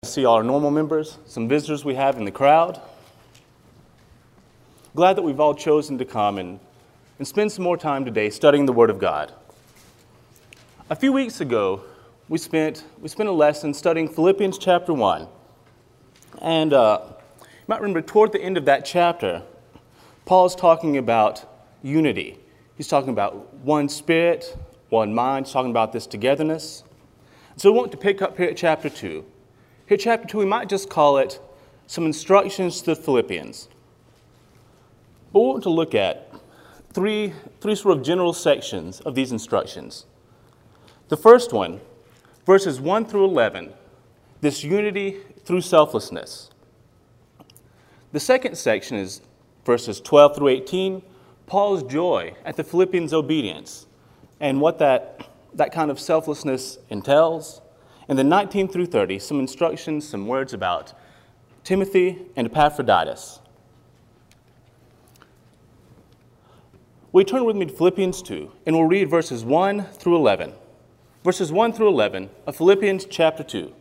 See all our normal members, some visitors we have in the crowd. Glad that we've all chosen to come and spend some more time today studying the Word of God. A few weeks ago, we spent a lesson studying Philippians chapter 1. And you might remember toward the end of that chapter, Paul is talking about unity. He's talking about one spirit, one mind. He's talking about this togetherness. So we want to pick up here at chapter 2. Here, chapter 2, we might just call it some instructions to the Philippians. But we want to look at three sort of general sections of these instructions. The first one, verses 1 through 11, this unity through selflessness. The second section is verses 12 through 18, Paul's joy at the Philippians' obedience and what that kind of selflessness entails. And then 19 through 30, some instructions, some words about Timothy and Epaphroditus. We turn with me to Philippians 2, and we'll read verses 1 through 11. Verses 1 through 11 of Philippians chapter 2.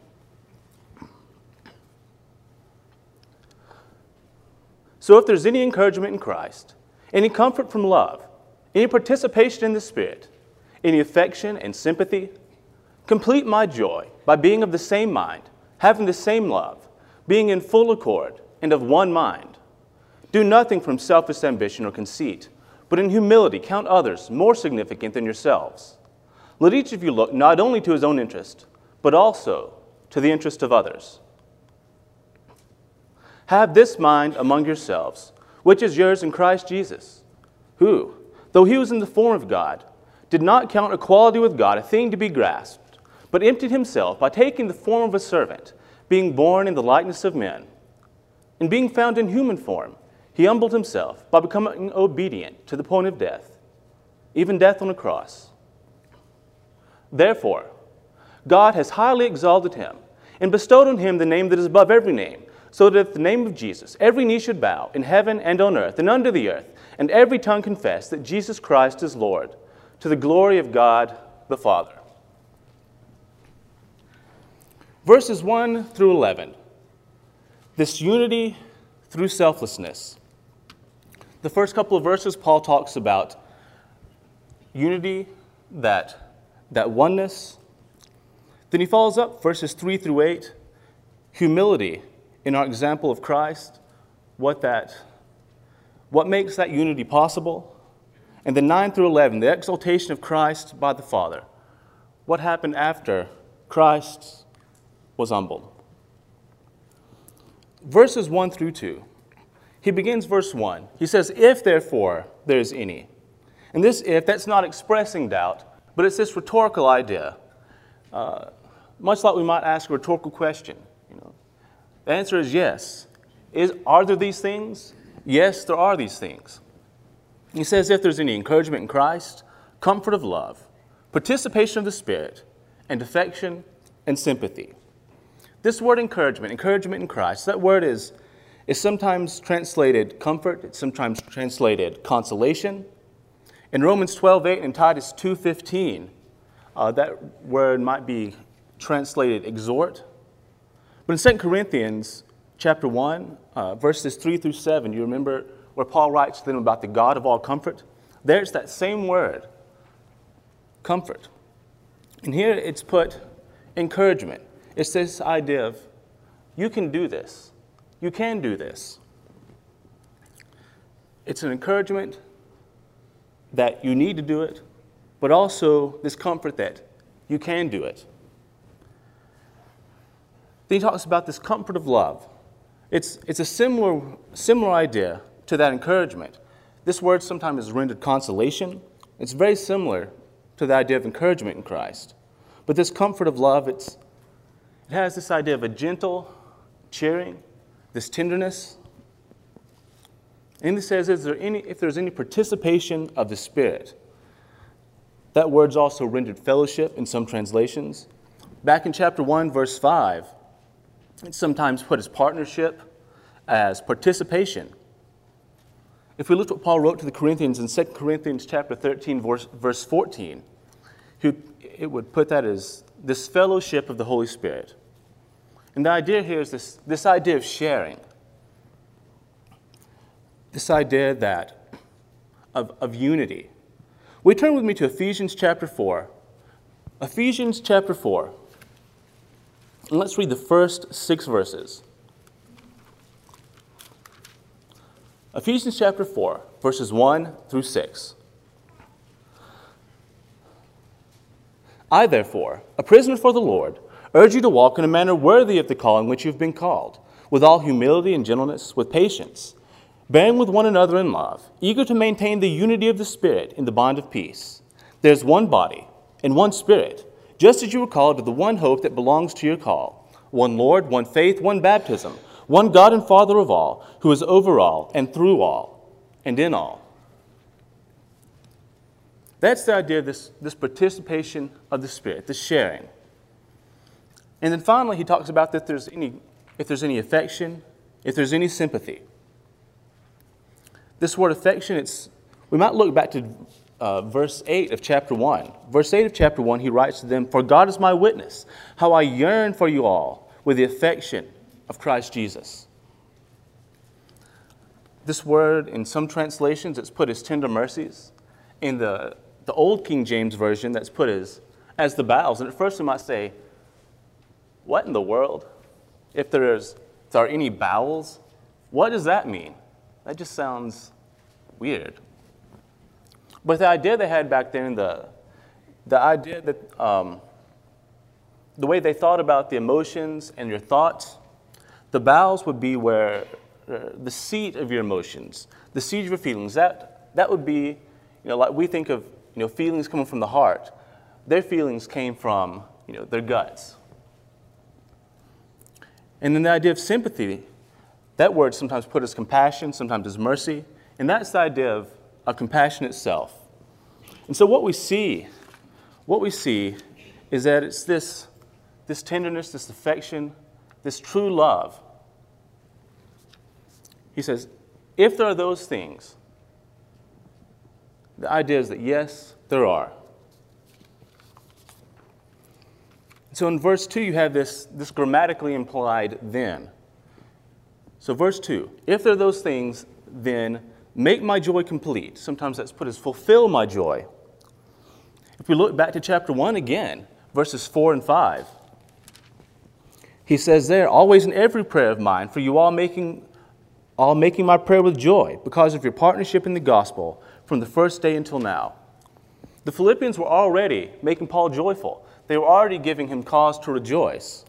So if there's any encouragement in Christ, any comfort from love, any participation in the Spirit, any affection and sympathy, complete my joy by being of the same mind, having the same love, being in full accord and of one mind. Do nothing from selfish ambition or conceit, but in humility count others more significant than yourselves. Let each of you look not only to his own interest, but also to the interest of others. Have this mind among yourselves, which is yours in Christ Jesus, who, though he was in the form of God, did not count equality with God a thing to be grasped, but emptied himself by taking the form of a servant, being born in the likeness of men. And being found in human form, he humbled himself by becoming obedient to the point of death, even death on a cross. Therefore, God has highly exalted him and bestowed on him the name that is above every name, so that at the name of Jesus every knee should bow in heaven and on earth and under the earth, and every tongue confess that Jesus Christ is Lord, to the glory of God the Father. Verses 1 through 11, this unity through selflessness. The first couple of verses, Paul talks about unity, that oneness. Then he follows up, verses 3 through 8, humility in our example of Christ, what makes that unity possible. And then 9 through 11, the exaltation of Christ by the Father. What happened after Christ was humbled. Verses 1 through 2. He begins verse 1. He says, if therefore there is any. And this if, that's not expressing doubt, but it's this rhetorical idea. Much like we might ask a rhetorical question. The answer is yes. Are there these things? Yes, there are these things. He says if there's any encouragement in Christ, comfort of love, participation of the Spirit, and affection and sympathy. This word encouragement in Christ, that word is sometimes translated comfort, it's sometimes translated consolation. In Romans 12:8 and Titus 2:15, that word might be translated exhort. But in 2 Corinthians chapter 1, verses 3 through 7, you remember where Paul writes to them about the God of all comfort? There's that same word, comfort. And here it's put encouragement. It's this idea of, you can do this. You can do this. It's an encouragement that you need to do it, but also this comfort that you can do it. Then he talks about this comfort of love. It's a similar idea to that encouragement. This word sometimes is rendered consolation. It's very similar to the idea of encouragement in Christ. But this comfort of love, it has this idea of a gentle cheering, this tenderness. And he says, if there's any participation of the Spirit, that word's also rendered fellowship in some translations. Back in chapter 1, verse 5, it's sometimes put as partnership, as participation. If we look at what Paul wrote to the Corinthians in 2 Corinthians chapter 13, verse 14, it would put that as this fellowship of the Holy Spirit. And the idea here is this idea of sharing. This idea of unity. We turn with me to Ephesians chapter 4. Ephesians chapter 4. And let's read the first 6 verses. Ephesians chapter 4, verses 1 through 6. I, therefore, a prisoner for the Lord, urge you to walk in a manner worthy of the calling which you have been called, with all humility and gentleness, with patience, bearing with one another in love, eager to maintain the unity of the Spirit in the bond of peace. There is one body and one Spirit, just as you were called to the one hope that belongs to your call, one Lord, one faith, one baptism, one God and Father of all, who is over all and through all and in all. That's the idea of this participation of the Spirit, this sharing. And then finally, he talks about that if there's any affection, if there's any sympathy. This word affection, we might look back to verse 8 of chapter 1. Verse 8 of chapter 1, he writes to them, "For God is my witness, how I yearn for you all with the affection of Christ Jesus." This word, in some translations, it's put as tender mercies. In the Old King James Version, that's put as the bowels. And at first we might say, what in the world? If there are any bowels, what does that mean? That just sounds weird. But the idea they had back then, the idea that the way they thought about the emotions and your thoughts, the bowels would be where the seat of your emotions, the seat of your feelings, that would be, like we think of, feelings coming from the heart. Their feelings came from, their guts. And then the idea of sympathy, that word sometimes put as compassion, sometimes as mercy, and that's the idea of compassion itself. And so what we see is that it's this tenderness, this affection, this true love. He says, if there are those things, the idea is that yes, there are. So in verse 2, you have this grammatically implied then. So verse 2, if there are those things, then make my joy complete. Sometimes that's put as fulfill my joy. If we look back to chapter 1 again, verses 4 and 5, he says there, always in every prayer of mine, for you all making my prayer with joy because of your partnership in the gospel from the first day until now. The Philippians were already making Paul joyful. They were already giving him cause to rejoice.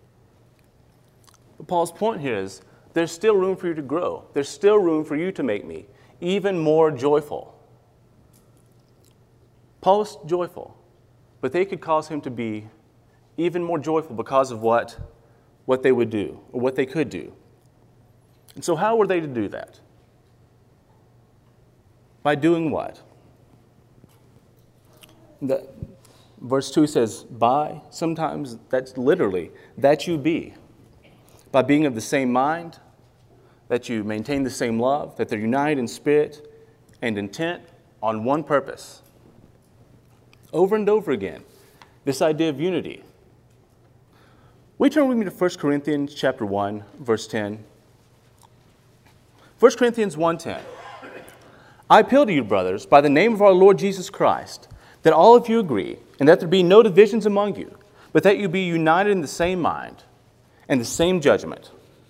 But Paul's point here is there's still room for you to grow. There's still room for you to make me even more joyful. Paul was joyful, but they could cause him to be even more joyful because of what they would do or what they could do. And so how were they to do that? By doing what? Verse 2 says, by, sometimes that's literally, that you be. By being of the same mind, that you maintain the same love, that they're united in spirit and intent on one purpose. Over and over again, this idea of unity. We turn with me to 1 Corinthians chapter 1, verse 10. 1 Corinthians 1:10. I appeal to you, brothers, by the name of our Lord Jesus Christ, that all of you agree, and that there be no divisions among you, but that you be united in the same mind and the same judgment.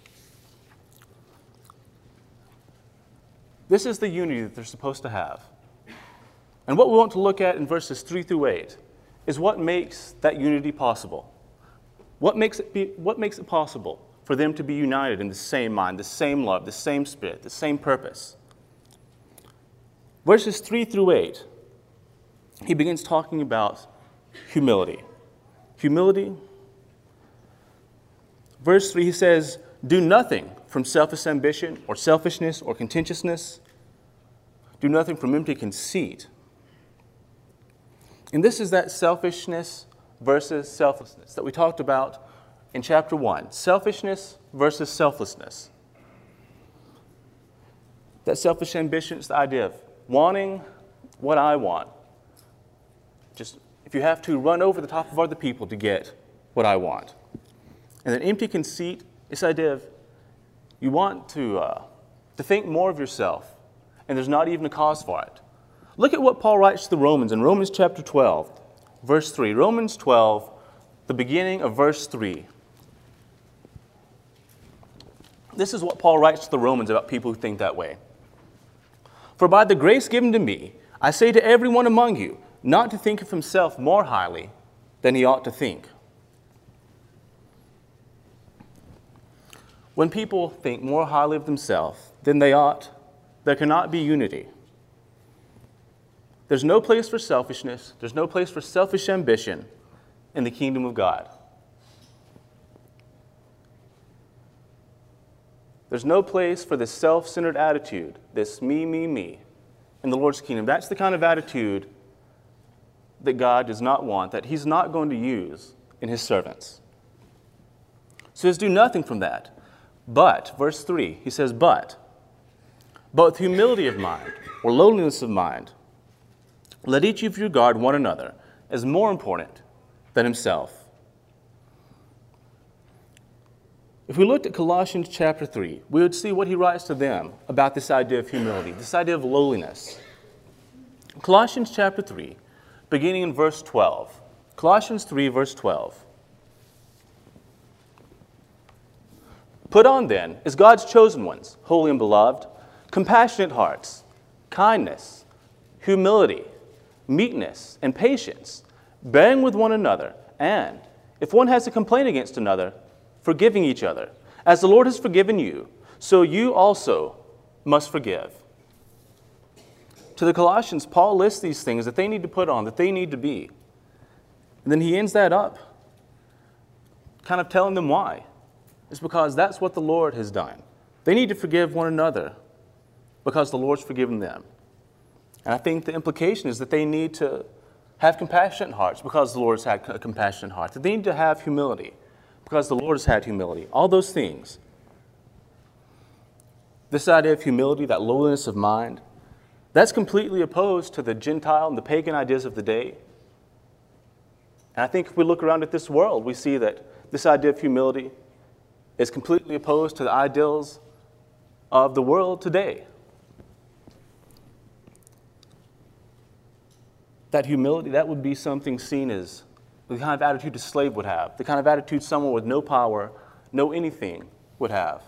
This is the unity that they're supposed to have. And what we want to look at in verses 3 through 8 is what makes that unity possible. What makes it possible for them to be united in the same mind, the same love, the same spirit, the same purpose? Verses 3 through 8, he begins talking about humility. Humility. Verse 3, he says, do nothing from selfish ambition or selfishness or contentiousness. Do nothing from empty conceit. And this is that selfishness versus selflessness that we talked about in chapter 1. Selfishness versus selflessness. That selfish ambition is the idea of wanting what I want. Just, if you have to, run over the top of other people to get what I want. And then empty conceit, this idea of you want to think more of yourself, and there's not even a cause for it. Look at what Paul writes to the Romans in Romans chapter 12, verse 3. Romans 12, the beginning of verse 3. This is what Paul writes to the Romans about people who think that way. For by the grace given to me, I say to everyone among you, not to think of himself more highly than he ought to think. When people think more highly of themselves than they ought, there cannot be unity. There's no place for selfishness. There's no place for selfish ambition in the kingdom of God. There's no place for this self-centered attitude, this me, in the Lord's kingdom. That's the kind of attitude that God does not want, that he's not going to use in his servants. So he says, do nothing from that. But, verse 3, he says, but with humility of mind, or lowliness of mind, let each of you regard one another as more important than himself. If we looked at Colossians chapter 3, we would see what he writes to them about this idea of humility, this idea of lowliness. Colossians chapter 3, beginning in verse 12. Colossians 3, verse 12. Put on then, as God's chosen ones, holy and beloved, compassionate hearts, kindness, humility, meekness, and patience, bearing with one another, and, if one has a complaint against another, forgiving each other. As the Lord has forgiven you, so you also must forgive. To the Colossians, Paul lists these things that they need to put on, that they need to be. And then he ends that up, kind of telling them why. It's because that's what the Lord has done. They need to forgive one another because the Lord's forgiven them. And I think the implication is that they need to have compassionate hearts because the Lord's had a compassionate heart. That they need to have humility because the Lord has had humility. All those things. This idea of humility, that lowliness of mind, that's completely opposed to the Gentile and the pagan ideas of the day. And I think if we look around at this world, we see that this idea of humility is completely opposed to the ideals of the world today. That humility, that would be something seen as the kind of attitude a slave would have, the kind of attitude someone with no power, no anything would have.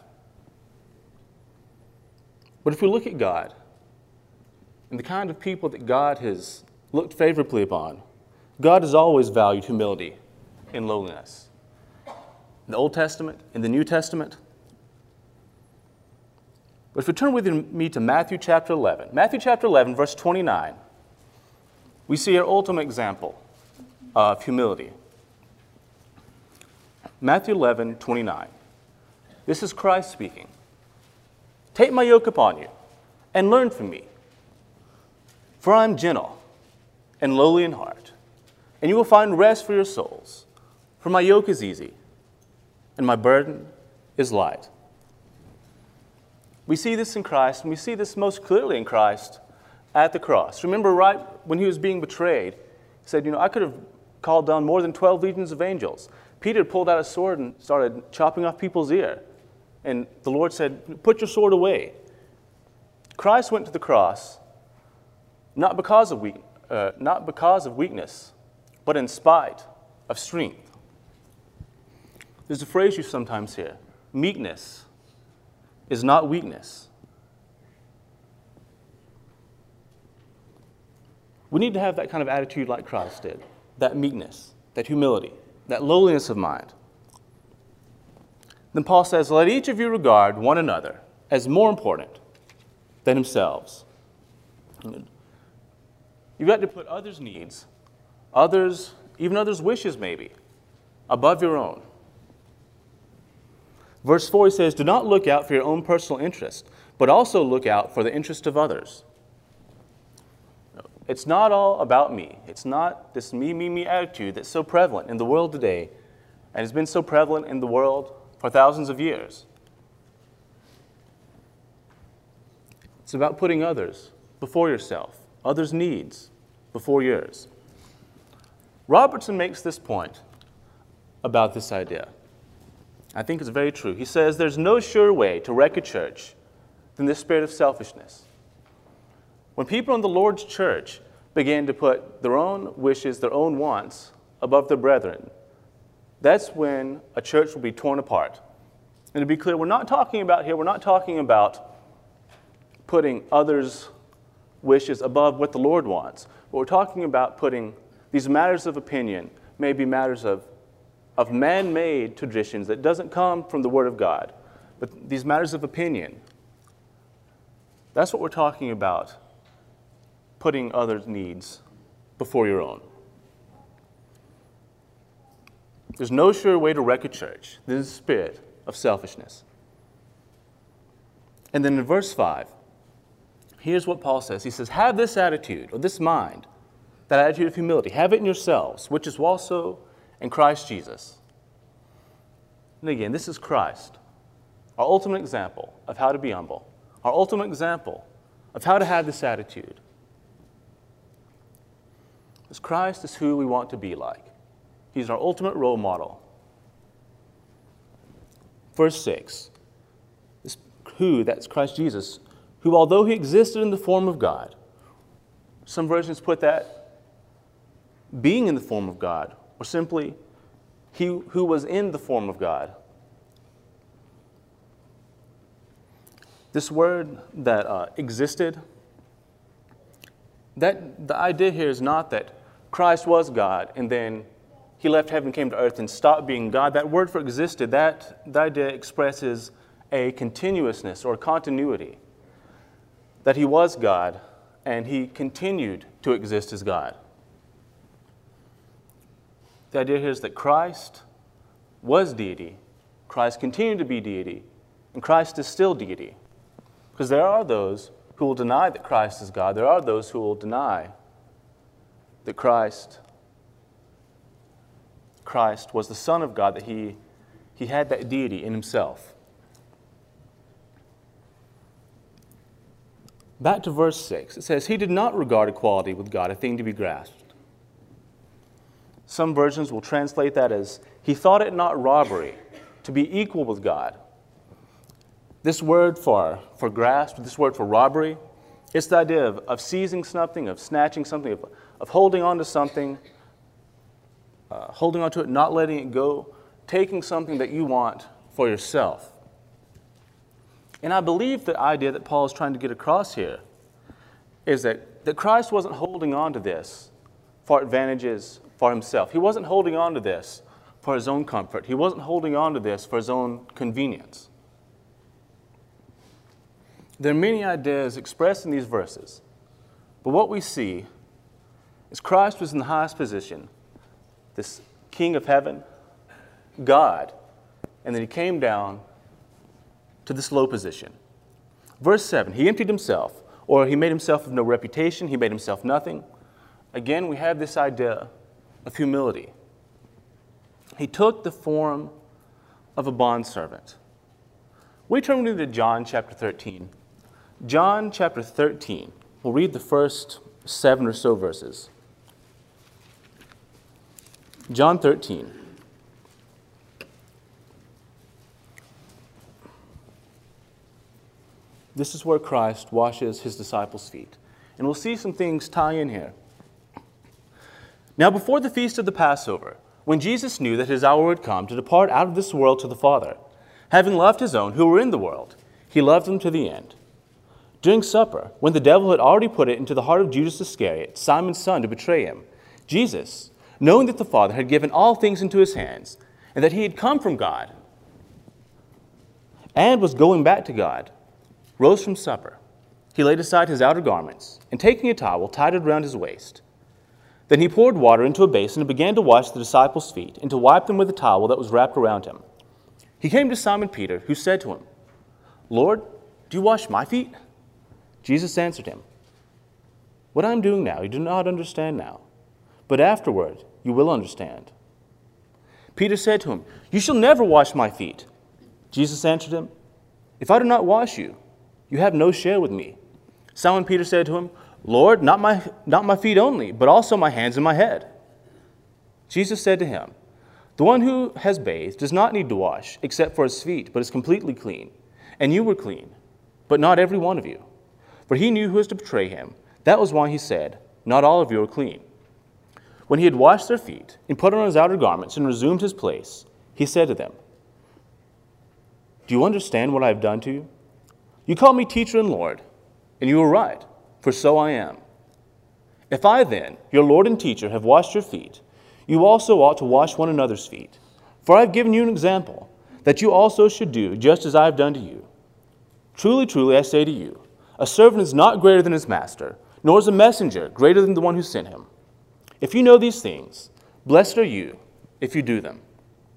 But if we look at God and the kind of people that God has looked favorably upon, God has always valued humility and lowliness. In the Old Testament, in the New Testament. But if you turn with me to Matthew chapter 11, verse 29, we see our ultimate example of humility. Matthew 11, 29. This is Christ speaking. Take my yoke upon you and learn from me, for I am gentle and lowly in heart, and you will find rest for your souls. For my yoke is easy and my burden is light. We see this in Christ, and we see this most clearly in Christ at the cross. Remember, right when he was being betrayed, he said, I could have called down more than 12 legions of angels. Peter pulled out a sword and started chopping off people's ear. And the Lord said, put your sword away. Christ went to the cross not because of weakness, but in spite of strength. There's a phrase you sometimes hear, meekness is not weakness. We need to have that kind of attitude like Christ did, that meekness, that humility, that lowliness of mind. Then Paul says, let each of you regard one another as more important than themselves. You've got to put others' needs, even others' wishes maybe, above your own. Verse 4 says, do not look out for your own personal interest, but also look out for the interest of others. It's not all about me. It's not this me attitude that's so prevalent in the world today and has been so prevalent in the world for thousands of years. It's about putting others before yourself, others' needs before yours. Robertson makes this point about this idea. I think it's very true. He says there's no sure way to wreck a church than this spirit of selfishness. When people in the Lord's church began to put their own wishes, their own wants above their brethren, that's when a church will be torn apart. And to be clear, we're not talking about putting others' wishes above what the Lord wants. But we're talking about putting these matters of opinion, maybe matters of man-made traditions that doesn't come from the Word of God, but these matters of opinion. That's what we're talking about, putting others' needs before your own. There's no sure way to wreck a church than the spirit of selfishness. And then in verse 5, here's what Paul says. He says, have this attitude, or this mind, that attitude of humility. Have it in yourselves, which is also in Christ Jesus. And again, this is Christ, our ultimate example of how to be humble, our ultimate example of how to have this attitude. Because Christ is who we want to be like. He's our ultimate role model. Verse 6, that's Christ Jesus, who, although he existed in the form of God, some versions put that being in the form of God, or simply he who was in the form of God. This word that existed, the idea here is not that Christ was God and then he left heaven, came to earth, and stopped being God. That word for existed, that idea expresses a continuousness or continuity. That he was God and he continued to exist as God. The idea here is that Christ was deity, Christ continued to be deity, and Christ is still deity. Because there are those who will deny that Christ is God. There are those who will deny that Christ was the Son of God, that he had that deity in himself. Back to verse 6, it says, he did not regard equality with God a thing to be grasped. Some versions will translate that as, he thought it not robbery to be equal with God. This word for grasp, this word for robbery, it's the idea of seizing something, of snatching something, of holding on to something, holding on to it, not letting it go, taking something that you want for yourself. And I believe the idea that Paul is trying to get across here is that Christ wasn't holding on to this for advantages for himself. He wasn't holding on to this for his own comfort. He wasn't holding on to this for his own convenience. There are many ideas expressed in these verses, but what we see is Christ was in the highest position, this King of heaven, God, and then he came down to this low position. Verse 7, he emptied himself, or he made himself of no reputation, he made himself nothing. Again, we have this idea of humility. He took the form of a bondservant. We turn to John chapter 13. John chapter 13. We'll read the first 7 or so verses. John 13. This is where Christ washes his disciples' feet. And we'll see some things tie in here. Now before the feast of the Passover, when Jesus knew that his hour had come to depart out of this world to the Father, having loved his own who were in the world, he loved them to the end. During supper, when the devil had already put it into the heart of Judas Iscariot, Simon's son, to betray him, Jesus, knowing that the Father had given all things into his hands, and that he had come from God, and was going back to God, rose from supper. He laid aside his outer garments, and taking a towel, tied it around his waist. Then he poured water into a basin and began to wash the disciples' feet, and to wipe them with a towel that was wrapped around him. He came to Simon Peter, who said to him, Lord, do you wash my feet? Jesus answered him, what I am doing now you do not understand now, but afterward you will understand. Peter said to him, you shall never wash my feet. Jesus answered him, if I do not wash you, you have no share with me. Simon Peter said to him, Lord, not my feet only, but also my hands and my head. Jesus said to him, The one who has bathed does not need to wash except for his feet, but is completely clean. And you were clean, but not every one of you. For he knew who was to betray him. That was why he said, not all of you are clean. When he had washed their feet and put on his outer garments and resumed his place, he said to them, do you understand what I have done to you? You call me teacher and Lord, and you are right, for so I am. If I then, your Lord and teacher, have washed your feet, you also ought to wash one another's feet. For I have given you an example, that you also should do just as I have done to you. Truly, truly, I say to you, a servant is not greater than his master, nor is a messenger greater than the one who sent him. If you know these things, blessed are you if you do them.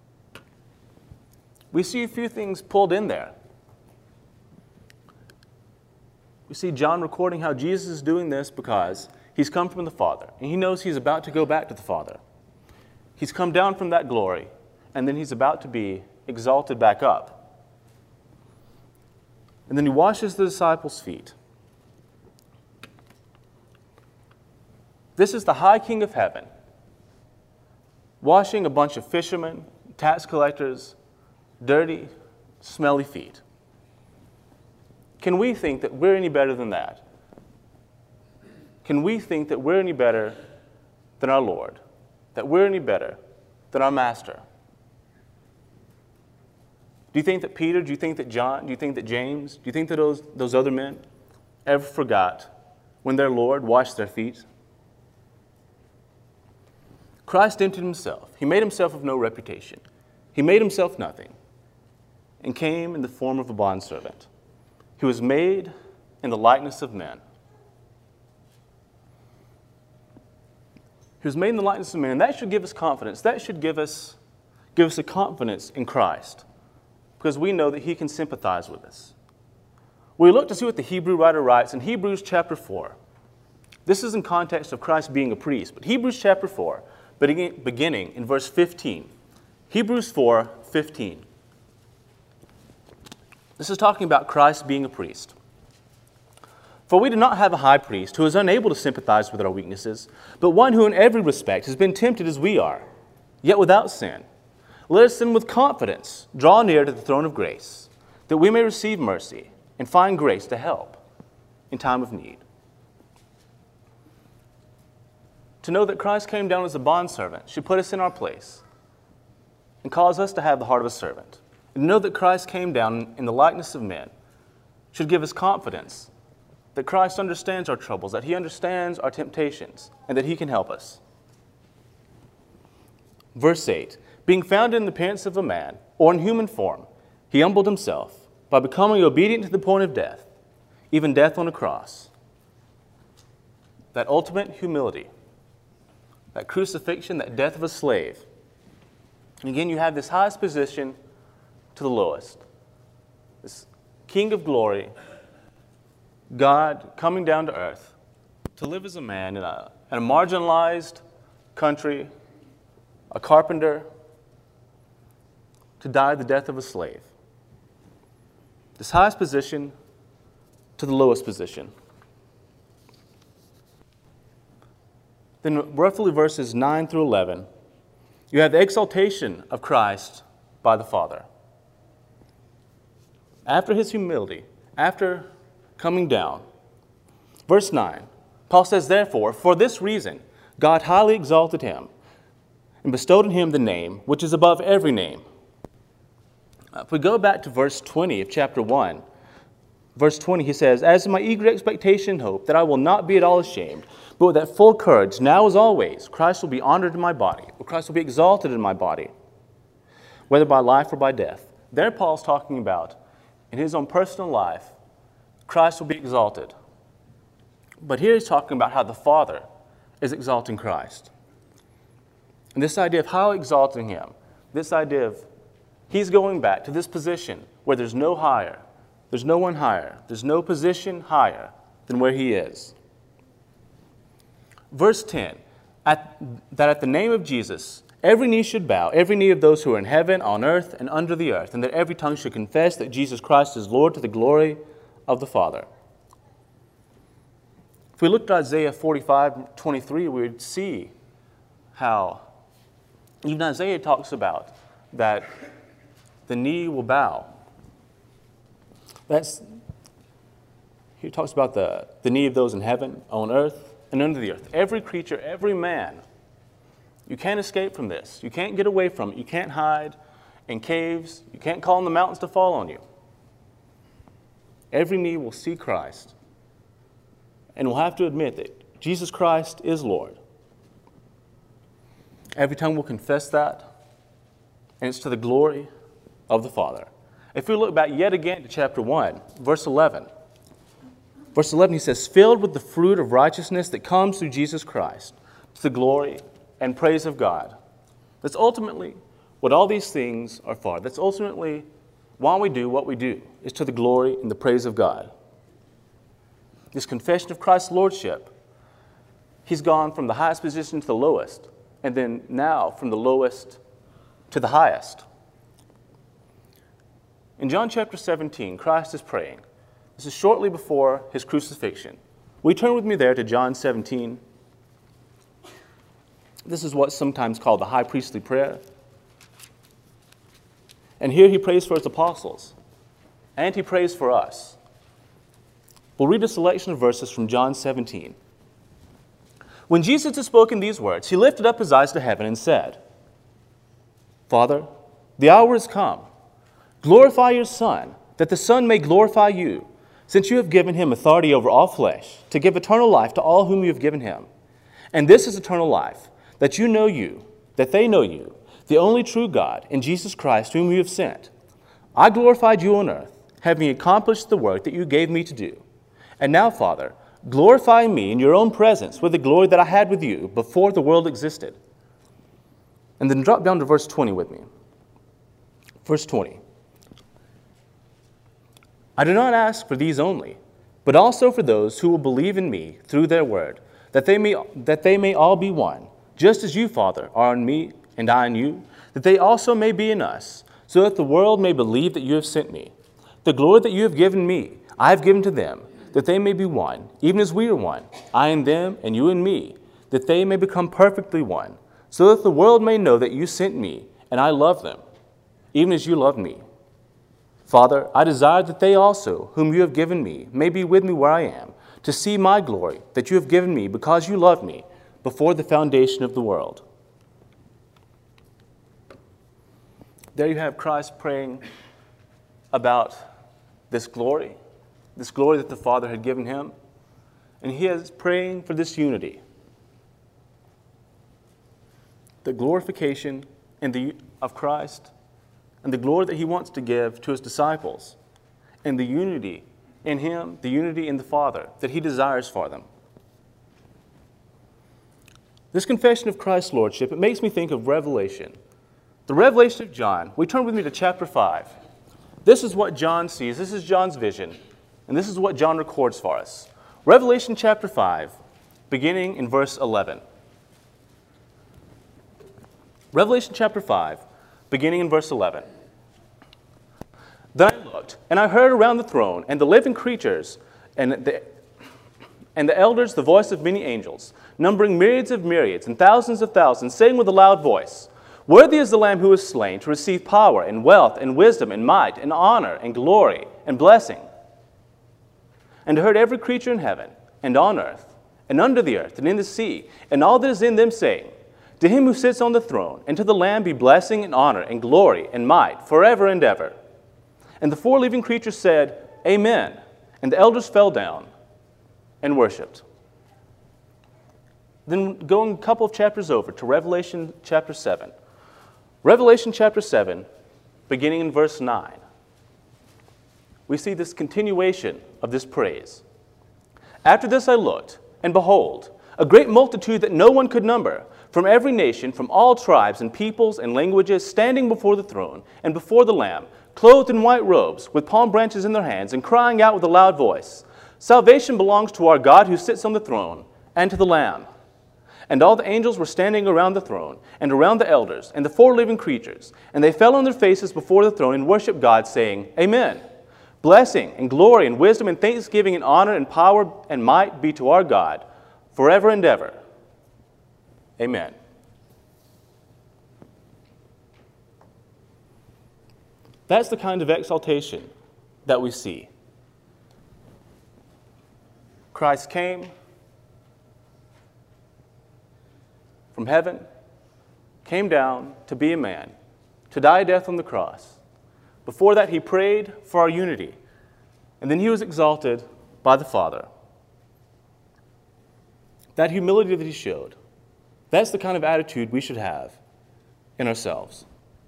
We see a few things pulled in there. We see John recording how Jesus is doing this because he's come from the Father, and he knows he's about to go back to the Father. He's come down from that glory, and then he's about to be exalted back up. And then he washes the disciples' feet. This is the high King of heaven, washing a bunch of fishermen, tax collectors, dirty, smelly feet. Can we think that we're any better than that? Can we think that we're any better than our Lord? That we're any better than our Master? Do you think that Peter, do you think that John, do you think that James, do you think that those other men ever forgot when their Lord washed their feet? Christ emptied himself. He made himself of no reputation. He made himself nothing and came in the form of a bondservant. He was made in the likeness of men. He was made in the likeness of men, and that should give us confidence. That should give us a confidence in Christ, because we know that he can sympathize with us. We look to see what the Hebrew writer writes in Hebrews chapter 4. This is in context of Christ being a priest, but Hebrews chapter 4, beginning in verse 15. Hebrews 4:15. This is talking about Christ being a priest. For we do not have a high priest who is unable to sympathize with our weaknesses, but one who in every respect has been tempted as we are, yet without sin. Let us then with confidence draw near to the throne of grace, that we may receive mercy and find grace to help in time of need. To know that Christ came down as a bondservant should put us in our place and cause us to have the heart of a servant. And to know that Christ came down in the likeness of men should give us confidence that Christ understands our troubles, that he understands our temptations, and that he can help us. Verse 8, being found in the appearance of a man, or in human form, he humbled himself by becoming obedient to the point of death, even death on a cross. That ultimate humility, that crucifixion, that death of a slave. And again, you have this highest position to the lowest. This King of glory, God coming down to earth to live as a man in a marginalized country, a carpenter, to die the death of a slave. This highest position to the lowest position. Then roughly verses 9 through 11, you have the exaltation of Christ by the Father. After his humility, after coming down. Verse 9, Paul says, therefore, for this reason, God highly exalted him and bestowed on him the name which is above every name. If we go back to verse 20 of chapter 1, verse 20, he says, as in my eager expectation and hope that I will not be at all ashamed, but with that full courage, now as always, Christ will be honored in my body, or Christ will be exalted in my body, whether by life or by death. There Paul's talking about, in his own personal life, Christ will be exalted. But here he's talking about how the Father is exalting Christ. And this idea of how exalting him, this idea of he's going back to this position where there's no higher, there's no one higher, there's no position higher than where he is. Verse 10, that at the name of Jesus, every knee should bow, every knee of those who are in heaven, on earth, and under the earth, and that every tongue should confess that Jesus Christ is Lord to the glory of the Father. If we looked at Isaiah 45:23, we would see how Even Isaiah talks about that the knee will bow. He talks about the knee of those in heaven, on earth, and under the earth. Every creature, every man. You can't escape from this. You can't get away from it. You can't hide in caves. You can't call on the mountains to fall on you. Every knee will see Christ and will have to admit that Jesus Christ is Lord. Every tongue will confess that, and it's to the glory of the Father. If we look back yet again to chapter 1, verse 11. Verse 11, he says, filled with the fruit of righteousness that comes through Jesus Christ, to the glory and praise of God. That's ultimately what all these things are for. That's ultimately why we do what we do, is to the glory and the praise of God. This confession of Christ's lordship, he's gone from the highest position to the lowest, and then now from the lowest to the highest. In John chapter 17, Christ is praying. This is shortly before his crucifixion. Will you turn with me there to John 17? This is what's sometimes called the high priestly prayer. And here he prays for his apostles, and he prays for us. We'll read a selection of verses from John 17. When Jesus had spoken these words, he lifted up his eyes to heaven and said, Father, the hour is come. Glorify your Son, that the Son may glorify you, since you have given him authority over all flesh, to give eternal life to all whom you have given him. And this is eternal life, that you know you, that they know you, the only true God, and Jesus Christ, whom you have sent. I glorified you on earth, having accomplished the work that you gave me to do. And now, Father, glorify me in your own presence with the glory that I had with you before the world existed. And then drop down to verse 20 with me. Verse 20. I do not ask for these only, but also for those who will believe in me through their word, that they may all be one, just as you, Father, are in me and I in you, that they also may be in us, so that the world may believe that you have sent me. The glory that you have given me, I have given to them, that they may be one, even as we are one, I in them and you in me, that they may become perfectly one, so that the world may know that you sent me, and I love them, even as you loved me. Father, I desire that they also, whom you have given me, may be with me where I am, to see my glory that you have given me because you loved me before the foundation of the world. There you have Christ praying about this glory that the Father had given him, and he is praying for this unity, the glorification of Christ, and the glory that he wants to give to his disciples, and the unity in him, the unity in the Father that he desires for them. This confession of Christ's lordship, it makes me think of Revelation. The Revelation of John. We turn with me to chapter 5. This is what John sees. This is John's vision, and this is what John records for us. Revelation chapter 5, beginning in verse 11. Revelation chapter 5, beginning in verse 11. Then I looked, and I heard around the throne, and the living creatures, and the elders, the voice of many angels, numbering myriads of myriads, and thousands of thousands, saying with a loud voice, Worthy is the Lamb who was slain to receive power, and wealth, and wisdom, and might, and honor, and glory, and blessing. And I heard every creature in heaven, and on earth, and under the earth, and in the sea, and all that is in them, saying, To him who sits on the throne, and to the Lamb be blessing, and honor, and glory, and might, forever and ever. And the four living creatures said, Amen. And the elders fell down and worshipped. Then going a couple of chapters over to Revelation chapter 7. Revelation chapter 7, beginning in verse 9. We see this continuation of this praise. After this I looked, and behold, a great multitude that no one could number, from every nation, from all tribes and peoples and languages, standing before the throne and before the Lamb, clothed in white robes, with palm branches in their hands, and crying out with a loud voice, Salvation belongs to our God who sits on the throne, and to the Lamb. And all the angels were standing around the throne, and around the elders, and the four living creatures, and they fell on their faces before the throne and worshiped God, saying, Amen. Blessing and glory and wisdom and thanksgiving and honor and power and might be to our God, forever and ever. Amen. That's the kind of exaltation that we see. Christ came from heaven, came down to be a man, to die a death on the cross. Before that, he prayed for our unity, and then he was exalted by the Father. That humility that he showed, that's the kind of attitude we should have in ourselves.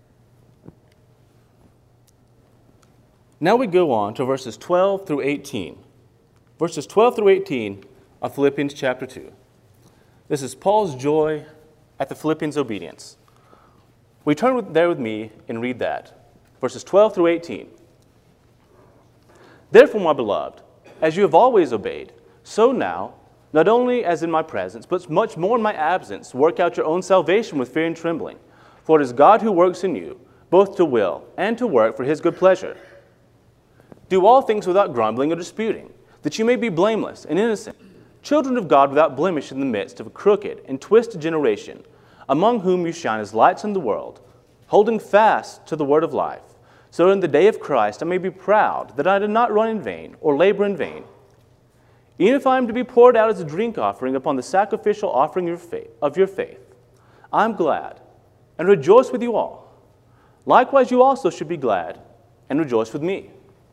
Now we go on to verses 12 through 18. Verses 12 through 18 of Philippians chapter 2. This is Paul's joy at the Philippians' obedience. We turn there with me and read that. Verses 12 through 18. Therefore, my beloved, as you have always obeyed, so now, not only as in my presence, but much more in my absence, work out your own salvation with fear and trembling. For it is God who works in you, both to will and to work for his good pleasure. Do all things without grumbling or disputing, that you may be blameless and innocent, children of God without blemish in the midst of a crooked and twisted generation, among whom you shine as lights in the world, holding fast to the word of life, so in the day of Christ I may be proud that I did not run in vain or labor in vain. Even if I am to be poured out as a drink offering upon the sacrificial offering of your faith, I am glad and rejoice with you all. Likewise, you also should be glad and rejoice with me.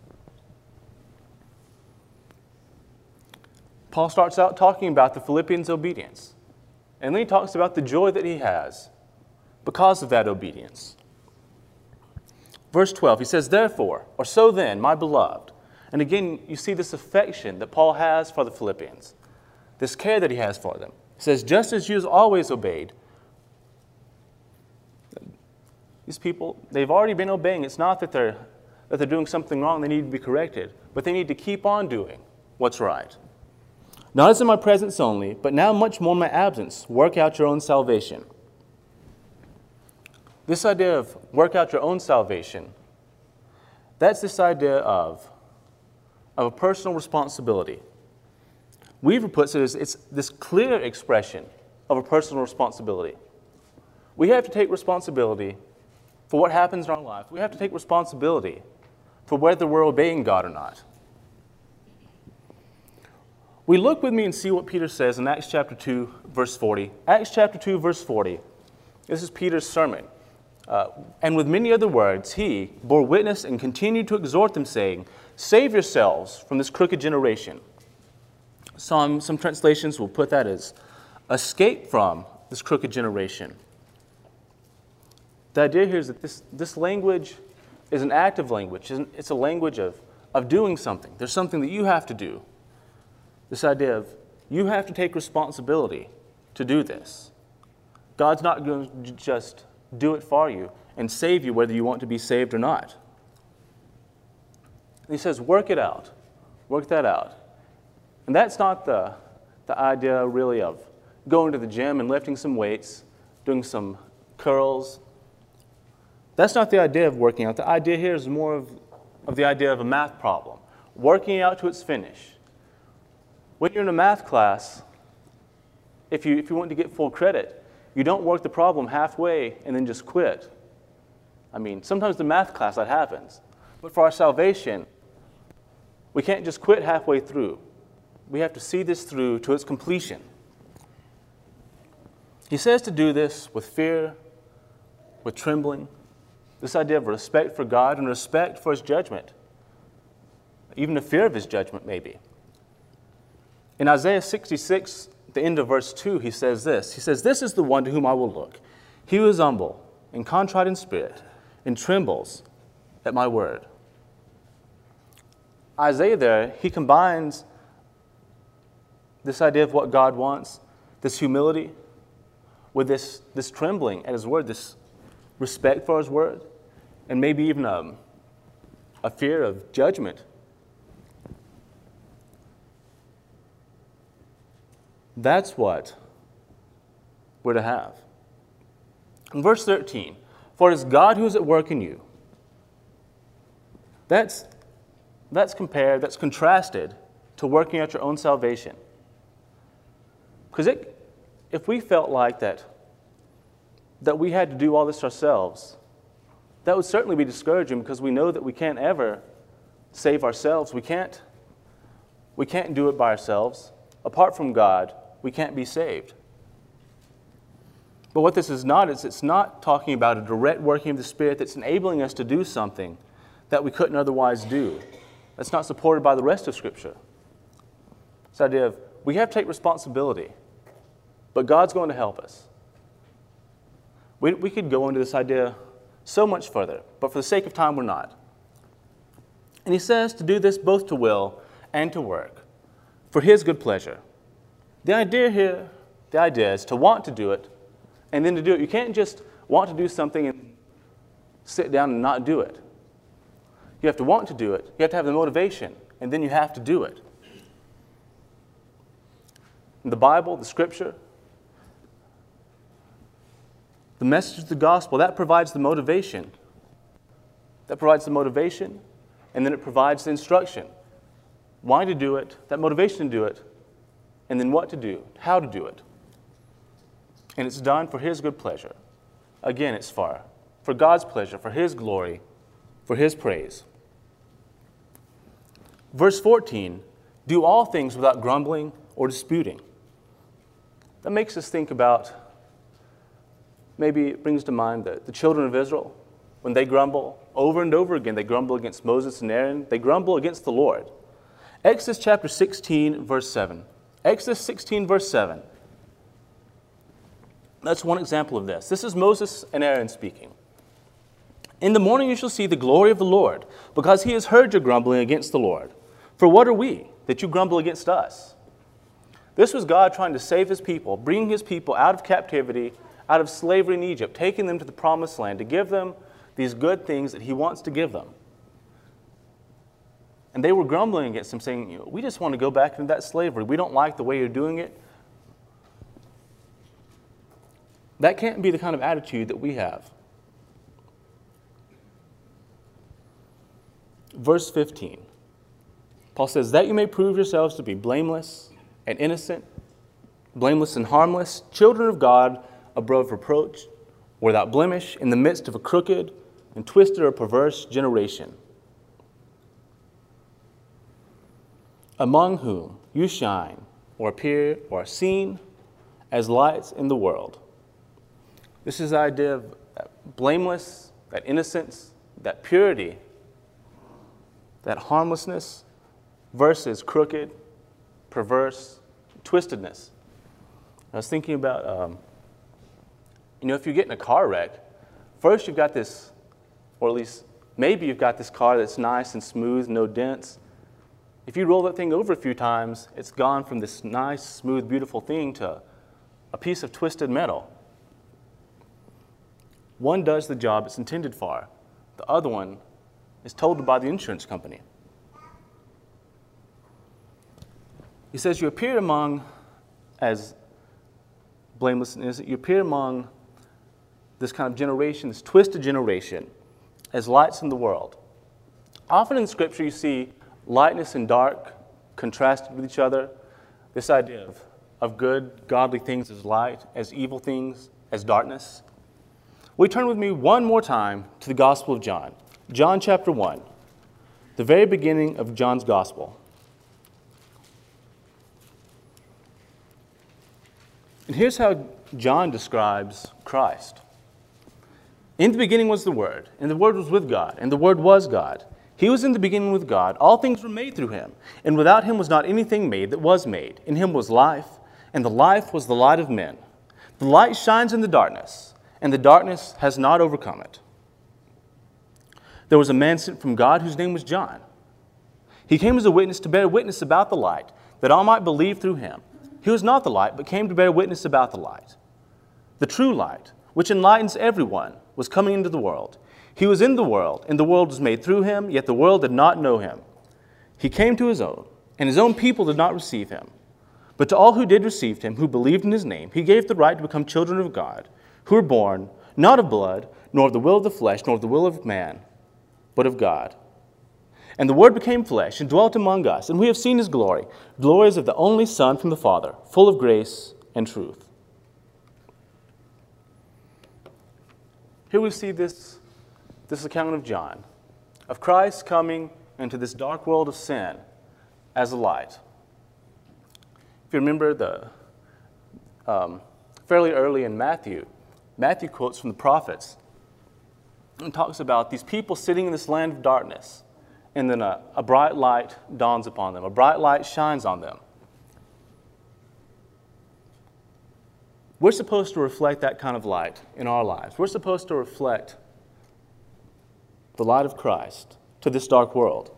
Paul starts out talking about the Philippians' obedience, and then he talks about the joy that he has because of that obedience. Verse 12, he says, therefore, or so then, my beloved. And again, you see this affection that Paul has for the Philippians, this care that he has for them. He says, just as you have always obeyed. These people, they've already been obeying. It's not that they're doing something wrong, they need to be corrected, but they need to keep on doing what's right. Not as in my presence only, but now much more in my absence, work out your own salvation. This idea of work out your own salvation, that's this idea of a personal responsibility. Weaver puts it as it's this clear expression of a personal responsibility. We have to take responsibility for what happens in our life. We have to take responsibility for whether we're obeying God or not. We look with me and see what Peter says in Acts chapter 2, verse 40. Acts chapter 2, verse 40. This is Peter's sermon. And with many other words, he bore witness and continued to exhort them, saying, save yourselves from this crooked generation. Some translations will put that as escape from this crooked generation. The idea here is that this language is an active language. It's a language of doing something. There's something that you have to do. This idea of you have to take responsibility to do this. God's not going to just do it for you and save you whether you want to be saved or not. And he says, work it out. Work that out. And that's not the idea really of going to the gym and lifting some weights, doing some curls. That's not the idea of working out. The idea here is more of the idea of a math problem. Working it out to its finish. When you're in a math class, if you want to get full credit, you don't work the problem halfway and then just quit. I mean, sometimes in math class that happens. But for our salvation, we can't just quit halfway through. We have to see this through to its completion. He says to do this with fear, with trembling, this idea of respect for God and respect for his judgment, even a fear of his judgment maybe. In Isaiah 66, the end of verse 2, he says this. He says, this is the one to whom I will look. He who is humble and contrite in spirit and trembles at my word. Isaiah there, he combines this idea of what God wants, this humility, with this trembling at his word, this respect for his word, and maybe even a fear of judgment. That's what we're to have. In verse 13, for it is God who is at work in you. That's contrasted to working out your own salvation. Because if we felt like that we had to do all this ourselves, that would certainly be discouraging because we know that we can't ever save ourselves. We can't do it by ourselves. Apart from God, we can't be saved. But what this is not is it's not talking about a direct working of the Spirit that's enabling us to do something that we couldn't otherwise do. That's not supported by the rest of Scripture. This idea of we have to take responsibility, but God's going to help us. We could go into this idea so much further, but for the sake of time, we're not. And he says to do this both to will and to work for his good pleasure. The idea is to want to do it and then to do it. You can't just want to do something and sit down and not do it. You have to want to do it. You have to have the motivation, and then you have to do it. The Bible, the Scripture, the message of the gospel, that provides the motivation. That provides the motivation, and then it provides the instruction. Why to do it, that motivation to do it, and then what to do, how to do it. And it's done for his good pleasure. Again, it's for God's pleasure, for his glory, for his praise. Verse 14, do all things without grumbling or disputing. That makes us think about, maybe it brings to mind the children of Israel, when they grumble over and over again, they grumble against Moses and Aaron, they grumble against the Lord. Exodus chapter 16, verse 7. Exodus 16, verse 7. That's one example of this. This is Moses and Aaron speaking. In the morning you shall see the glory of the Lord, because he has heard your grumbling against the Lord. For what are we, that you grumble against us? This was God trying to save his people, bringing his people out of captivity, out of slavery in Egypt, taking them to the promised land to give them these good things that he wants to give them. And they were grumbling against him, saying, we just want to go back into that slavery. We don't like the way you're doing it. That can't be the kind of attitude that we have. Verse 15, Paul says, that you may prove yourselves to be blameless and innocent, blameless and harmless, children of God above reproach, without blemish, in the midst of a crooked and twisted or perverse generation, among whom you shine or appear or are seen as lights in the world. This is the idea of that blameless, that innocence, that purity, that harmlessness versus crooked, perverse, twistedness. I was thinking about, if you get in a car wreck, first you've got this, or at least maybe you've got this car that's nice and smooth, no dents. If you roll that thing over a few times, it's gone from this nice, smooth, beautiful thing to a piece of twisted metal. One does the job it's intended for. The other one is told by the insurance company. He says, you appear among, as blameless and innocent, you appear among this kind of generation, this twisted generation, as lights in the world. Often in Scripture you see lightness and dark contrasted with each other. This idea of good, godly things as light, as evil things as darkness. Will you turn with me one more time to the Gospel of John? John chapter 1, the very beginning of John's Gospel. And here's how John describes Christ. In the beginning was the Word, and the Word was with God, and the Word was God. He was in the beginning with God. All things were made through him, and without him was not anything made that was made. In him was life, and the life was the light of men. The light shines in the darkness, and the darkness has not overcome it. There was a man sent from God whose name was John. He came as a witness to bear witness about the light, that all might believe through him. He was not the light, but came to bear witness about the light. The true light, which enlightens everyone, was coming into the world. He was in the world, and the world was made through him, yet the world did not know him. He came to his own, and his own people did not receive him. But to all who did receive him, who believed in his name, he gave the right to become children of God, who were born not of blood, nor of the will of the flesh, nor of the will of man, but of God. And the Word became flesh and dwelt among us, and we have seen his glory, glories of the only Son from the Father, full of grace and truth. Here we see this this account of John, of Christ coming into this dark world of sin as a light. If you remember fairly early in Matthew quotes from the prophets and talks about these people sitting in this land of darkness, and then a bright light dawns upon them. A bright light shines on them. We're supposed to reflect that kind of light in our lives. We're supposed to reflect the light of Christ to this dark world.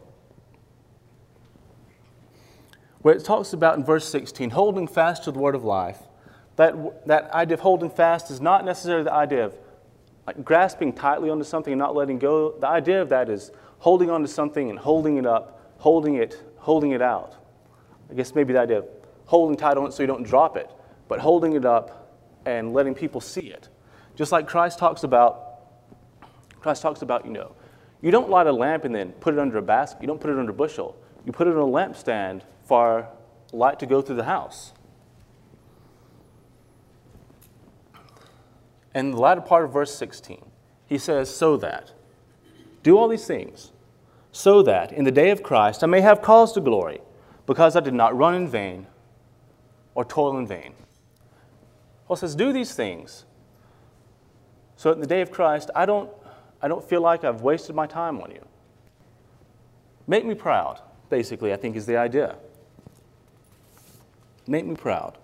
Where it talks about in verse 16, holding fast to the word of life, that idea of holding fast is not necessarily the idea of like grasping tightly onto something and not letting go. The idea of that is holding onto something and holding it up, holding it out. I guess maybe the idea of holding tight on it so you don't drop it, but holding it up and letting people see it. Just like Christ talks about, you don't light a lamp and then put it under a basket. You don't put it under a bushel. You put it on a lampstand for light to go through the house. And the latter part of verse 16, he says, so that. Do all these things, so that in the day of Christ I may have cause to glory, because I did not run in vain or toil in vain. Paul says, do these things, so that in the day of Christ I don't feel like I've wasted my time on you. Make me proud, basically, I think is the idea. Make me proud.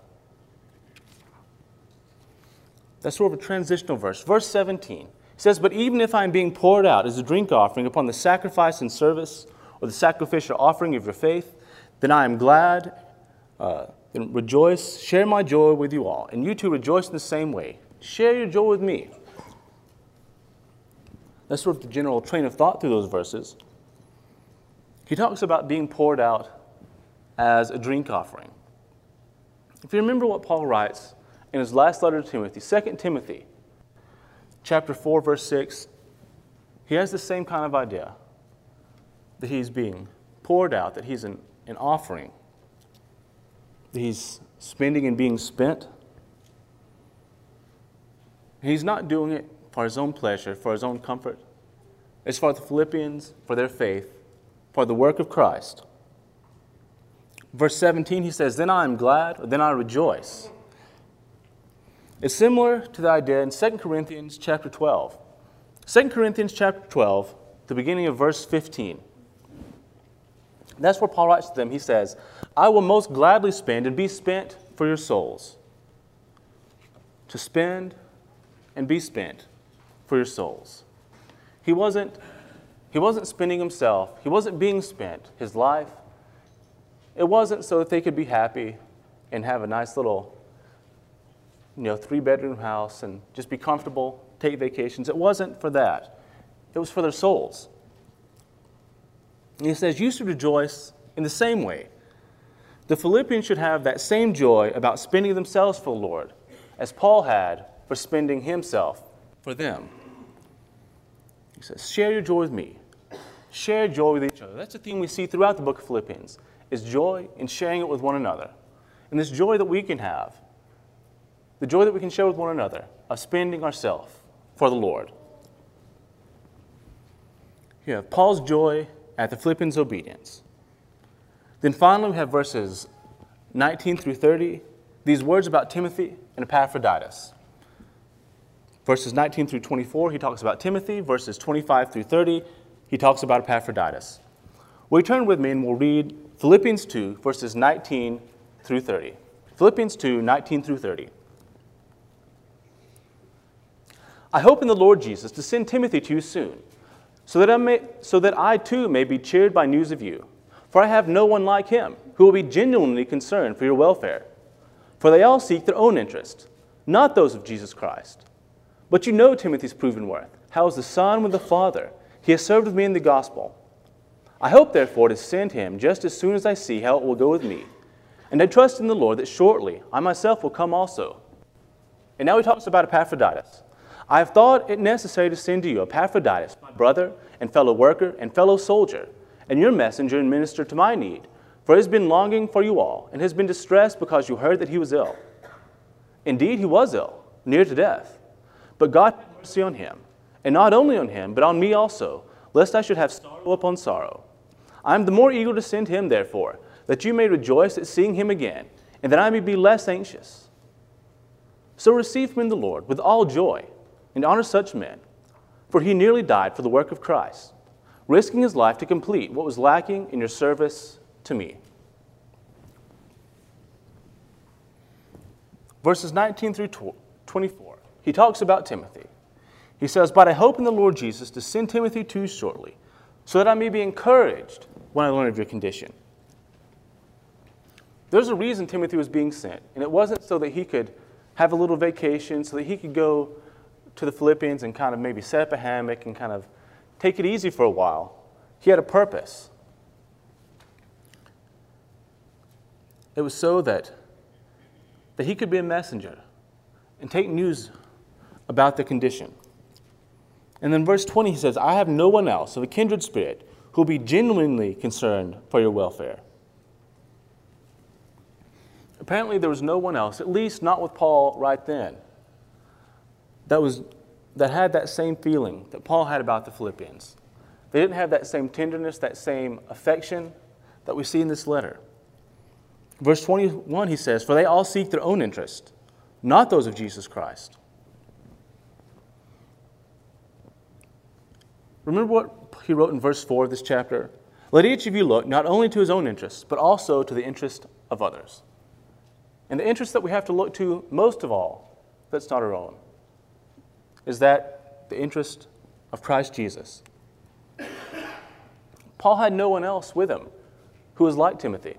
That's sort of a transitional verse. Verse 17 says, but even if I am being poured out as a drink offering upon the sacrifice and service or the sacrificial offering of your faith, then I am glad, and rejoice, share my joy with you all. And you too rejoice in the same way. Share your joy with me. That's sort of the general train of thought through those verses. He talks about being poured out as a drink offering. If you remember what Paul writes in his last letter to Timothy, 2 Timothy, chapter 4, verse 6, he has the same kind of idea, that he's being poured out, that he's an offering, that he's spending and being spent. He's not doing it for his own pleasure, for his own comfort. It's for the Philippians, for their faith, for the work of Christ. Verse 17, he says, then I am glad, or then I rejoice. It's similar to the idea in 2 Corinthians chapter 12. 2 Corinthians chapter 12, the beginning of verse 15. That's where Paul writes to them. He says, I will most gladly spend and be spent for your souls. To spend and be spent for your souls. He wasn't spending himself. He wasn't being spent, his life. It wasn't so that they could be happy and have a nice little 3-bedroom house and just be comfortable, take vacations. It wasn't for that. It was for their souls. And he says, you should rejoice in the same way. The Philippians should have that same joy about spending themselves for the Lord as Paul had for spending himself for them. He says, share your joy with me. Share joy with each other. That's a theme we see throughout the book of Philippians, is joy in sharing it with one another. And this joy that we can have, the joy that we can share with one another, of spending ourselves for the Lord. You have Paul's joy at the Philippians' obedience. Then finally we have verses 19 through 30, these words about Timothy and Epaphroditus. Verses 19 through 24, he talks about Timothy. Verses 25 through 30, he talks about Epaphroditus. Will you turn with me and we'll read Philippians 2, verses 19 through 30. Philippians 2, 19 through 30. I hope in the Lord Jesus to send Timothy to you soon, so that I too may be cheered by news of you. For I have no one like him who will be genuinely concerned for your welfare. For they all seek their own interest, not those of Jesus Christ. But you know Timothy's proven worth, how as the son with the Father he has served with me in the gospel. I hope therefore to send him just as soon as I see how it will go with me. And I trust in the Lord that shortly I myself will come also. And now he talks about Epaphroditus. I have thought it necessary to send to you Epaphroditus, my brother and fellow worker and fellow soldier, and your messenger and minister to my need, for he has been longing for you all, and has been distressed because you heard that he was ill. Indeed, he was ill, near to death. But God had mercy on him, And not only on him, but on me also, lest I should have sorrow upon sorrow. I am the more eager to send him, therefore, that you may rejoice at seeing him again, and that I may be less anxious. So receive him in the Lord with all joy, and honor such men, for he nearly died for the work of Christ, risking his life to complete what was lacking in your service to me. Verses 19 through 24, he talks about Timothy. He says, "But I hope in the Lord Jesus to send Timothy to you shortly, so that I may be encouraged when I learn of your condition." There's a reason Timothy was being sent, and it wasn't so that he could have a little vacation, so that he could go to the Philippians and kind of maybe set up a hammock and kind of take it easy for a while. He had a purpose. It was so that he could be a messenger and take news about the condition. And then verse 20, he says, "I have no one else of a kindred spirit who will be genuinely concerned for your welfare." Apparently there was no one else, at least not with Paul right then, that had that same feeling that Paul had about the Philippians. They didn't have that same tenderness, that same affection that we see in this letter. Verse 21, he says, "For they all seek their own interest, not those of Jesus Christ." Remember what he wrote in verse 4 of this chapter? "Let each of you look not only to his own interests, but also to the interest of others." And the interest that we have to look to most of all, that's not our own, is that the interest of Christ Jesus. Paul had no one else with him who was like Timothy.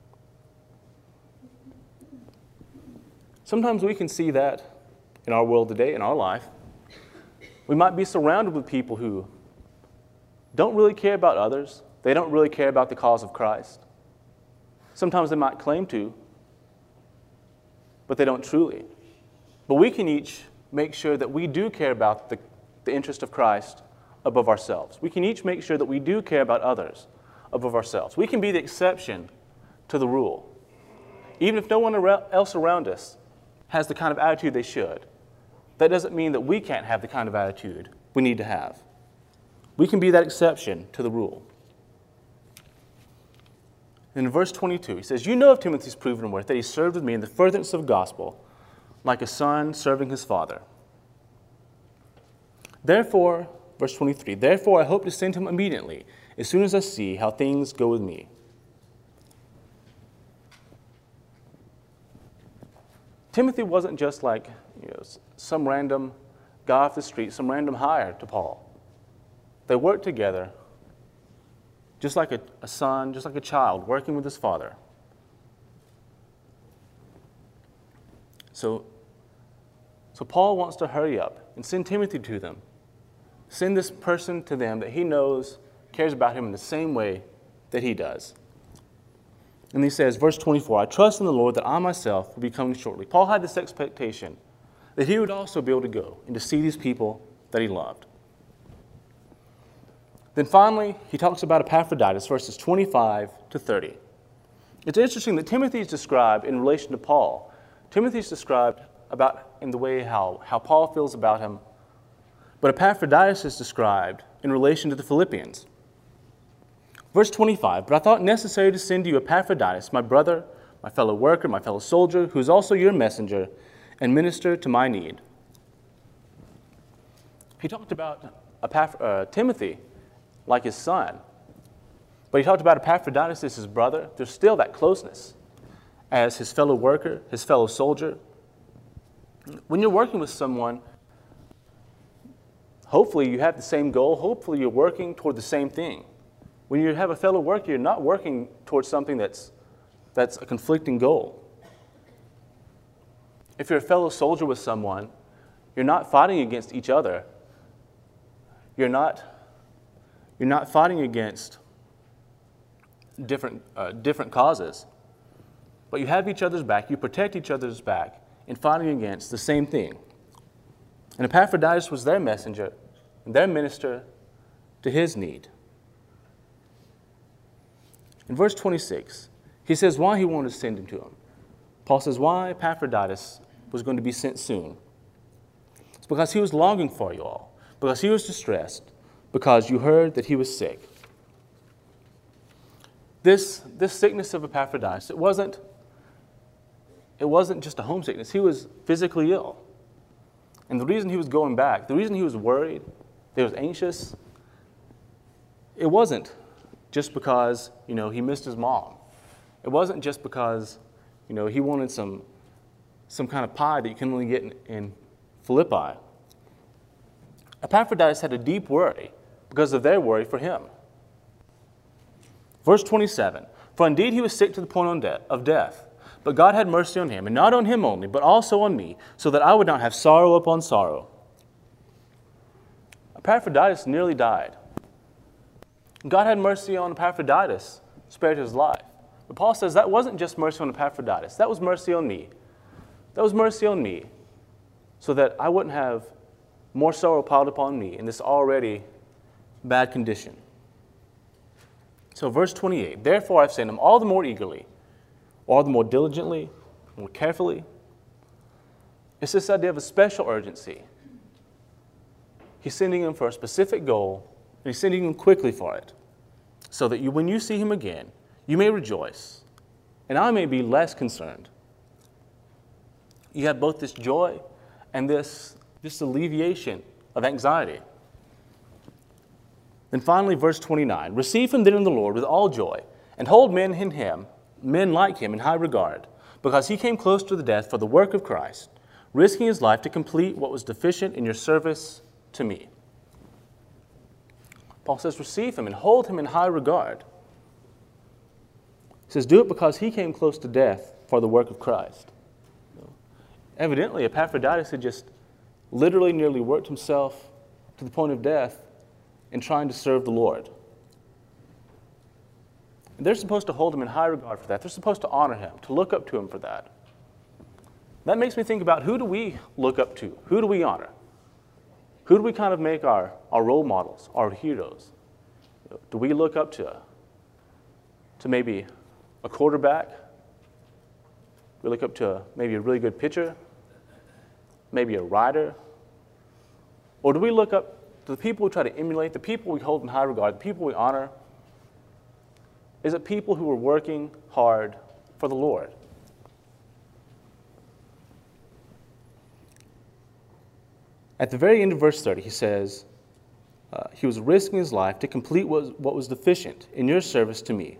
Sometimes we can see that in our world today, in our life. We might be surrounded with people who don't really care about others. They don't really care about the cause of Christ. Sometimes they might claim to, but they don't truly. But we can each make sure that we do care about the interest of Christ above ourselves. We can each make sure that we do care about others above ourselves. We can be the exception to the rule. Even if no one else around us has the kind of attitude they should, that doesn't mean that we can't have the kind of attitude we need to have. We can be that exception to the rule. And in verse 22, he says, "You know of Timothy's proven worth, that he served with me in the furtherance of the gospel, like a son serving his father. Therefore," verse 23, "therefore I hope to send him immediately, as soon as I see how things go with me." Timothy wasn't just like some random guy off the street, some random hire to Paul. They worked together just like a son, just like a child working with his father. So Paul wants to hurry up and send Timothy to them. Send this person to them that he knows cares about him in the same way that he does. And he says, verse 24, "I trust in the Lord that I myself will be coming shortly." Paul had this expectation that he would also be able to go and to see these people that he loved. Then finally, he talks about Epaphroditus, verses 25 to 30. It's interesting that Timothy is described in relation to Paul. Timothy is described in the way how Paul feels about him, but Epaphroditus is described in relation to the Philippians. Verse 25, "But I thought necessary to send you Epaphroditus, my brother, my fellow worker, my fellow soldier, who is also your messenger and minister to my need." He talked about Timothy like his son, but he talked about Epaphroditus as his brother. There's still that closeness as his fellow worker, his fellow soldier. When you're working with someone, hopefully you have the same goal. Hopefully you're working toward the same thing. When you have a fellow worker, you're not working towards something that's a conflicting goal. If you're a fellow soldier with someone, you're not fighting against each other. You're not fighting against different causes, but you have each other's back. You protect each other's back in fighting against the same thing. And Epaphroditus was their messenger and their minister to his need. In verse 26, he says why he wanted to send him to him. Paul says why Epaphroditus was going to be sent soon. It's because he was longing for you all, because he was distressed, because you heard that he was sick. This sickness of Epaphroditus, it wasn't just a homesickness. He was physically ill. And the reason he was going back, the reason he was worried, he was anxious, it wasn't just because, he missed his mom. It wasn't just because, he wanted some kind of pie that you can only get in Philippi. Epaphroditus had a deep worry because of their worry for him. Verse 27, for indeed he was sick to the point of death, but God had mercy on him, and not on him only, but also on me, so that I would not have sorrow upon sorrow. Epaphroditus nearly died. God had mercy on Epaphroditus, spared his life. But Paul says that wasn't just mercy on Epaphroditus, that was mercy on me. That was mercy on me, so that I wouldn't have more sorrow piled upon me in this already bad condition. So verse 28, therefore I've sent him all the more eagerly, all the more diligently, more carefully. It's this idea of a special urgency. He's sending him for a specific goal, and he's sending him quickly for it, so that when you see him again, you may rejoice, and I may be less concerned. You have both this joy and this alleviation of anxiety. Then finally, verse 29, receive him then in the Lord with all joy, and hold men like him in high regard, because he came close to the death for the work of Christ, risking his life to complete what was deficient in your service to me. Paul says, receive him and hold him in high regard. He says, do it because he came close to death for the work of Christ. Evidently, Epaphroditus had just literally nearly worked himself to the point of death in trying to serve the Lord. And they're supposed to hold him in high regard for that. They're supposed to honor him, to look up to him for that. That makes me think about, who do we look up to? Who do we honor? Who do we kind of make our role models, our heroes? Do we look up to maybe a quarterback? We look up to maybe a really good pitcher? Maybe a rider? Or do we look up to the people we try to emulate, the people we hold in high regard, the people we honor? Is it people who are working hard for the Lord? At the very end of verse 30, he says, he was risking his life to complete what was deficient in your service to me.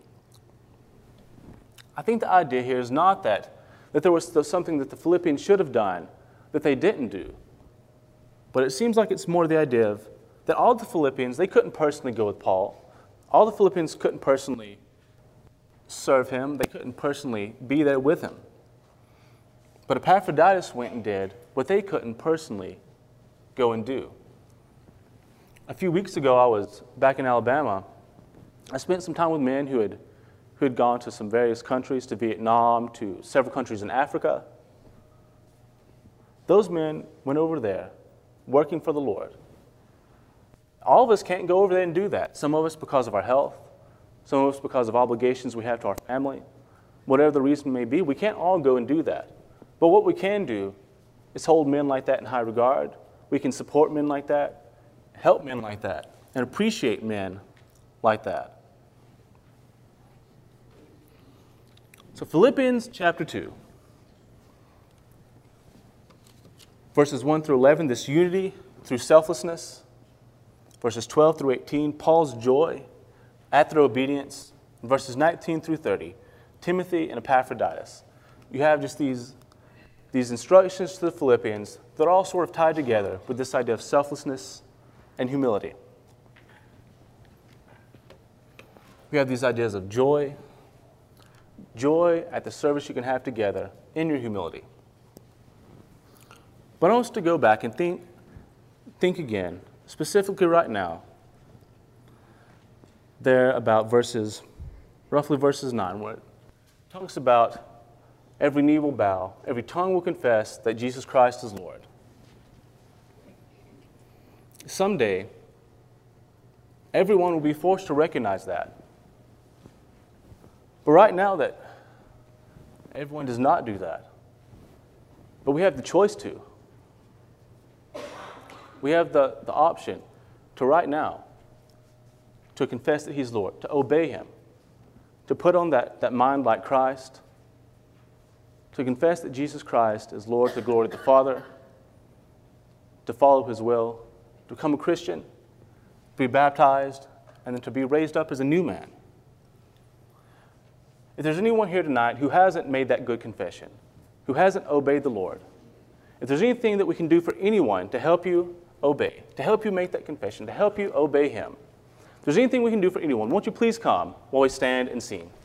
I think the idea here is not that there was something that the Philippians should have done that they didn't do. But it seems like it's more the idea of that all the Philippians, they couldn't personally go with Paul. All the Philippians couldn't personally serve him. They couldn't personally be there with him. But Epaphroditus went and did what they couldn't personally go and do. A few weeks ago, I was back in Alabama. I spent some time with men who had gone to some various countries, to Vietnam, to several countries in Africa. Those men went over there working for the Lord. All of us can't go over there and do that. Some of us because of our health, some of us because of obligations we have to our family. Whatever the reason may be, we can't all go and do that. But what we can do is hold men like that in high regard. We can support men like that, help men like that, and appreciate men like that. So Philippians chapter 2, verses 1 through 11, this unity through selflessness. Verses 12 through 18, Paul's joy at their obedience. Verses 19 through 30, Timothy and Epaphroditus. You have just these instructions to the Philippians that are all sort of tied together with this idea of selflessness and humility. We have these ideas of joy at the service you can have together in your humility. But I want us to go back and think again, specifically right now, there about roughly verses 9, where it talks about every knee will bow, every tongue will confess that Jesus Christ is Lord. Someday, everyone will be forced to recognize that. But right now, that everyone does not do that. But we have the choice to. We have the option to right now, to confess that He's Lord, to obey Him, to put on that mind like Christ, to confess that Jesus Christ is Lord to the glory of the Father, to follow His will, to become a Christian, to be baptized, and then to be raised up as a new man. If there's anyone here tonight who hasn't made that good confession, who hasn't obeyed the Lord, if there's anything that we can do for anyone to help you obey, to help you make that confession, to help you obey Him, if there's anything we can do for anyone, won't you please come while we stand and sing?